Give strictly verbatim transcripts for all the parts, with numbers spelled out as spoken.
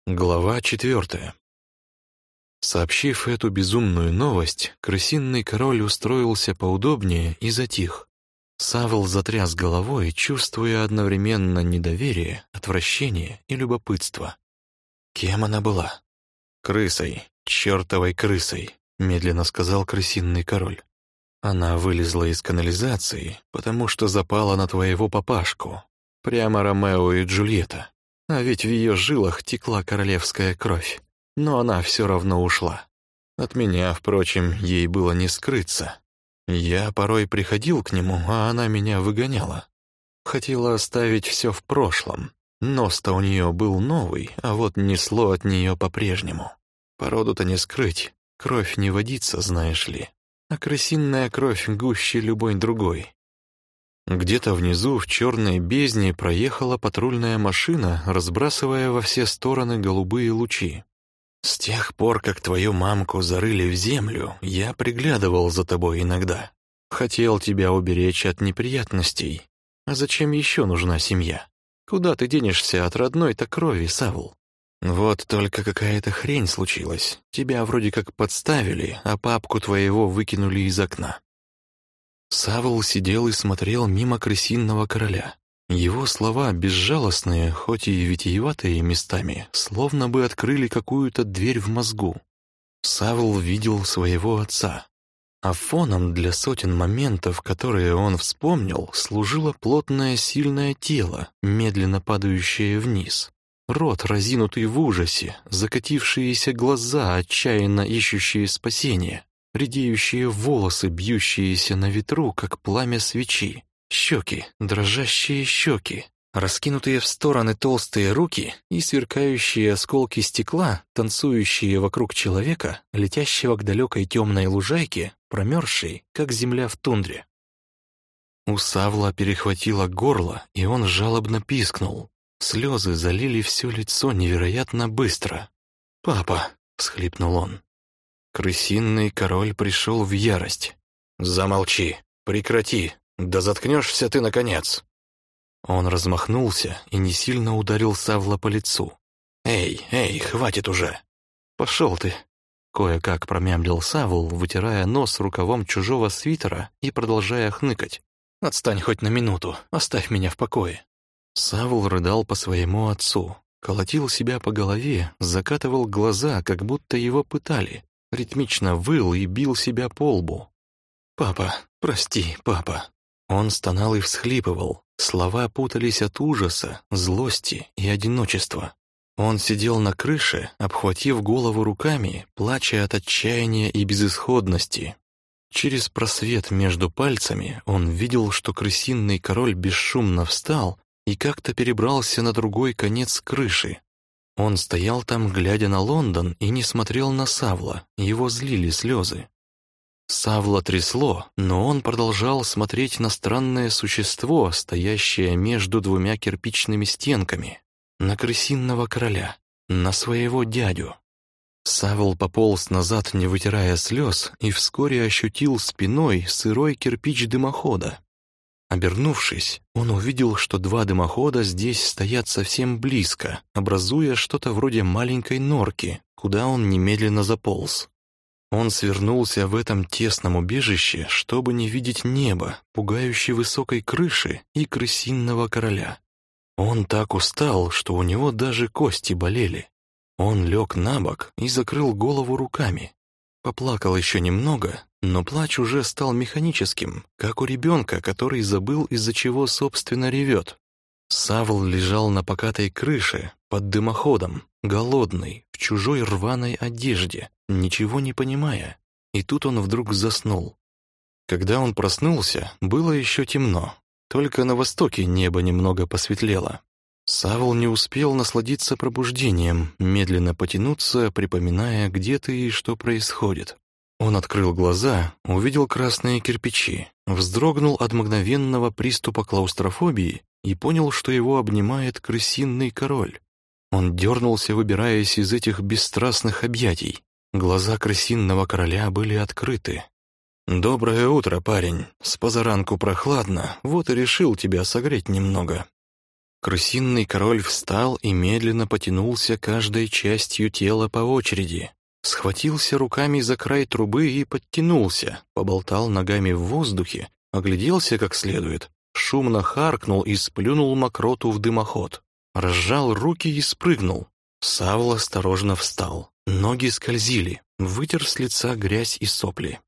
Глава четвертая. Сообщив эту безумную новость, крысиный король устроился поудобнее и затих. Савл затряс головой, чувствуя одновременно недоверие, отвращение и любопытство. Кем она была? «Крысой, чертовой крысой», — медленно сказал крысиный король. «Она вылезла из канализации, потому что запала на твоего папашку. Прямо Ромео и Джульетта. А ведь в ее жилах текла королевская кровь. Но она все равно ушла. От меня, впрочем, ей было не скрыться. Я порой приходил к нему, а она меня выгоняла. Хотела оставить все в прошлом. Нос-то у нее был новый, а вот несло от нее по-прежнему. Породу-то не скрыть, кровь не водится, знаешь ли. А крысиная кровь гуще любой другой. Где-то внизу в черной бездне проехала патрульная машина, разбрасывая во все стороны голубые лучи. «С тех пор, как твою мамку зарыли в землю, я приглядывал за тобой иногда. Хотел тебя уберечь от неприятностей. А зачем еще нужна семья? Куда ты денешься от родной-то крови, Савл? Вот только какая-то хрень случилась. Тебя вроде как подставили, а папку твоего выкинули из окна». Савл сидел и смотрел мимо крысиного короля. Его слова, безжалостные, хоть и витиеватые местами, словно бы открыли какую-то дверь в мозгу. Савл видел своего отца. А фоном для сотен моментов, которые он вспомнил, служило плотное сильное тело, медленно падающее вниз. Рот, разинутый в ужасе, закатившиеся глаза, отчаянно ищущие спасения. Редеющие волосы, бьющиеся на ветру, как пламя свечи, щеки, дрожащие щеки, раскинутые в стороны толстые руки и сверкающие осколки стекла, танцующие вокруг человека, летящего к далекой темной лужайке, промерзшей, как земля в тундре. У Савла перехватило горло, и он жалобно пискнул. Слезы залили все лицо невероятно быстро. «Папа!» — всхлипнул он. Крысиный король пришел в ярость. «Замолчи! Прекрати! Да заткнешься ты, наконец!» Он размахнулся и не сильно ударил Савла по лицу. «Эй, эй, хватит уже!» «Пошел ты!» Кое-как промямлил Савл, вытирая нос рукавом чужого свитера и продолжая хныкать. «Отстань хоть на минуту, оставь меня в покое!» Савл рыдал по своему отцу, колотил себя по голове, закатывал глаза, как будто его пытали. Ритмично выл и бил себя по лбу. «Папа, прости, папа». Он стонал и всхлипывал. Слова путались от ужаса, злости и одиночества. Он сидел на крыше, обхватив голову руками, плача от отчаяния и безысходности. Через просвет между пальцами он видел, что крысиный король бесшумно встал и как-то перебрался на другой конец крыши. Он стоял там, глядя на Лондон, и не смотрел на Савла, его злили слезы. Савла трясло, но он продолжал смотреть на странное существо, стоящее между двумя кирпичными стенками, на крысиного короля, на своего дядю. Савл пополз назад, не вытирая слез, и вскоре ощутил спиной сырой кирпич дымохода. Обернувшись, он увидел, что два дымохода здесь стоят совсем близко, образуя что-то вроде маленькой норки, куда он немедленно заполз. Он свернулся в этом тесном убежище, чтобы не видеть неба, пугающе высокой крыши и крысиного короля. Он так устал, что у него даже кости болели. Он лег на бок и закрыл голову руками. Поплакал еще немного, но плач уже стал механическим, как у ребенка, который забыл, из-за чего, собственно, ревет. Савл лежал на покатой крыше, под дымоходом, голодный, в чужой рваной одежде, ничего не понимая. И тут он вдруг заснул. Когда он проснулся, было еще темно, только на востоке небо немного посветлело. Савл не успел насладиться пробуждением, медленно потянуться, припоминая, где ты и что происходит. Он открыл глаза, увидел красные кирпичи, вздрогнул от мгновенного приступа клаустрофобии и понял, что его обнимает крысиный король. Он дернулся, выбираясь из этих бесстрастных объятий. Глаза крысиного короля были открыты. «Доброе утро, парень. С позаранку прохладно, вот и решил тебя согреть немного». Крысиный король встал и медленно потянулся каждой частью тела по очереди. Схватился руками за край трубы и подтянулся, поболтал ногами в воздухе, огляделся как следует, шумно харкнул и сплюнул мокроту в дымоход. Разжал руки и спрыгнул. Савл осторожно встал. Ноги скользили, вытер с лица грязь и сопли.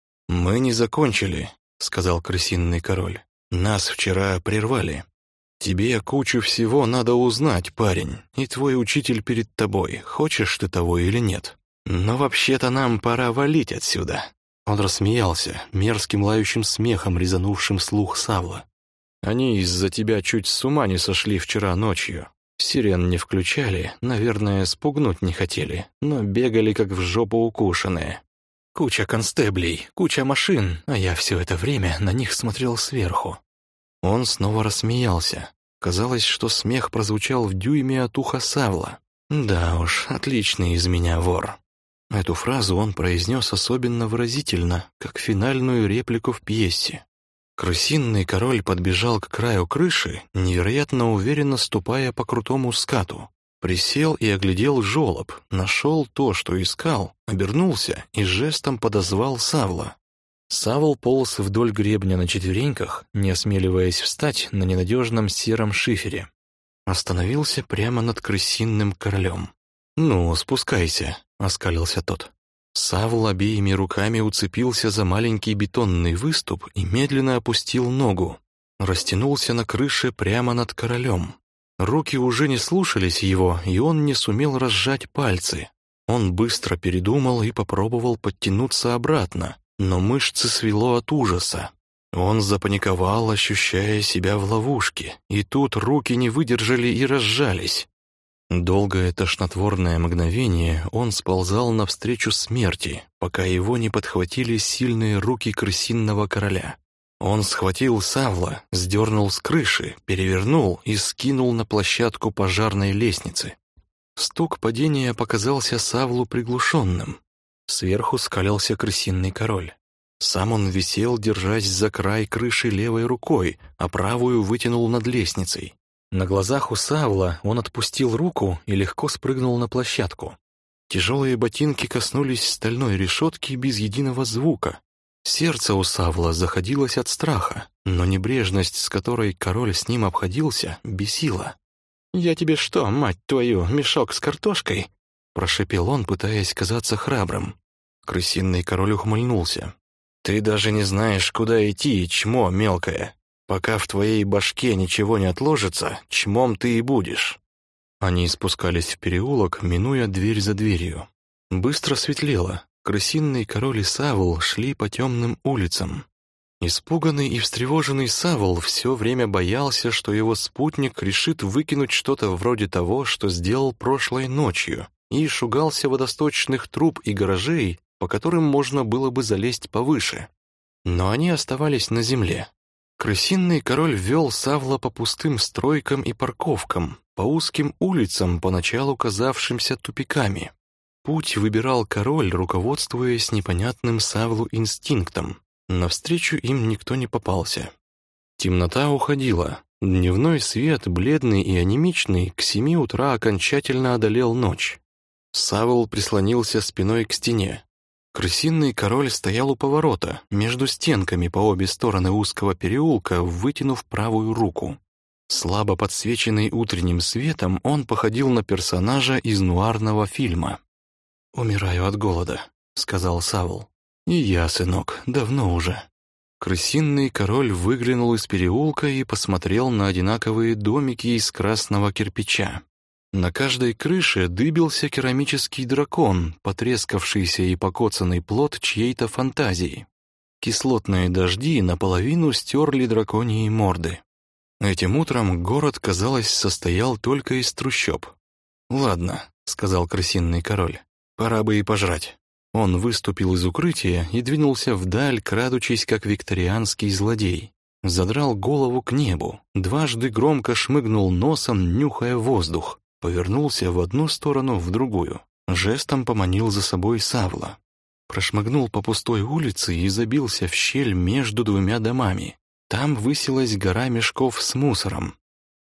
«Мы не закончили», — сказал крысиный король. «Нас вчера прервали. Тебе кучу всего надо узнать, парень, и твой учитель перед тобой, хочешь ты того или нет. Но вообще-то нам пора валить отсюда». Он рассмеялся, мерзким лающим смехом, резанувшим слух Савла. «Они из-за тебя чуть с ума не сошли вчера ночью. Сирен не включали, наверное, спугнуть не хотели, но бегали как в жопу укушенные. Куча констеблей, куча машин, а я все это время на них смотрел сверху». Он снова рассмеялся. Казалось, что смех прозвучал в дюйме от уха Савла. «Да уж, отличный из меня вор». Эту фразу он произнес особенно выразительно, как финальную реплику в пьесе. Крысиный король подбежал к краю крыши, невероятно уверенно ступая по крутому скату. Присел и оглядел жёлоб, нашел то, что искал, обернулся и жестом подозвал Савла. Савл полз вдоль гребня на четвереньках, не осмеливаясь встать на ненадежном сером шифере. Остановился прямо над крысиным королем. «Ну, спускайся», — оскалился тот. Савл обеими руками уцепился за маленький бетонный выступ и медленно опустил ногу. Растянулся на крыше прямо над королем. Руки уже не слушались его, и он не сумел разжать пальцы. Он быстро передумал и попробовал подтянуться обратно, но мышцы свело от ужаса. Он запаниковал, ощущая себя в ловушке, и тут руки не выдержали и разжались. Долгое тошнотворное мгновение он сползал навстречу смерти, пока его не подхватили сильные руки крысиного короля. Он схватил Савла, сдернул с крыши, перевернул и скинул на площадку пожарной лестницы. Стук падения показался Савлу приглушенным. Сверху скалился крысиный король. Сам он висел, держась за край крыши левой рукой, а правую вытянул над лестницей. На глазах у Савла он отпустил руку и легко спрыгнул на площадку. Тяжелые ботинки коснулись стальной решетки без единого звука. Сердце у Савла заходилось от страха, но небрежность, с которой король с ним обходился, бесила. «Я тебе что, мать твою, мешок с картошкой?» — прошепел он, пытаясь казаться храбрым. Крысиный король ухмыльнулся. «Ты даже не знаешь, куда идти, чмо мелкое. Пока в твоей башке ничего не отложится, чмом ты и будешь». Они спускались в переулок, минуя дверь за дверью. Быстро светлело. Крысиный король и Савл шли по темным улицам. Испуганный и встревоженный Савл все время боялся, что его спутник решит выкинуть что-то вроде того, что сделал прошлой ночью, и шугался водосточных труб и гаражей, по которым можно было бы залезть повыше. Но они оставались на земле. Крысиный король вел Савла по пустым стройкам и парковкам, по узким улицам, поначалу казавшимся тупиками. Путь выбирал король, руководствуясь непонятным Савлу инстинктом. Навстречу им никто не попался. Темнота уходила. Дневной свет, бледный и анемичный, к семи утра окончательно одолел ночь. Савл прислонился спиной к стене. Крысиный король стоял у поворота, между стенками по обе стороны узкого переулка, вытянув правую руку. Слабо подсвеченный утренним светом, он походил на персонажа из нуарного фильма. «Умираю от голода», — сказал Савл. «И я, сынок, давно уже». Крысиный король выглянул из переулка и посмотрел на одинаковые домики из красного кирпича. На каждой крыше дыбился керамический дракон, потрескавшийся и покоцанный плод чьей-то фантазии. Кислотные дожди наполовину стерли драконьи морды. Этим утром город, казалось, состоял только из трущоб. «Ладно», — сказал крысиный король, — «пора бы и пожрать». Он выступил из укрытия и двинулся вдаль, крадучись, как викторианский злодей. Задрал голову к небу, дважды громко шмыгнул носом, нюхая воздух. Повернулся в одну сторону, в другую. Жестом поманил за собой Савла. Прошмыгнул по пустой улице и забился в щель между двумя домами. Там высилась гора мешков с мусором.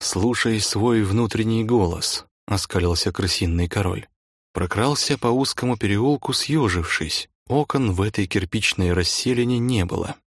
«Слушай свой внутренний голос», — оскалился крысиный король. Прокрался по узкому переулку, съежившись. Окон в этой кирпичной расселине не было.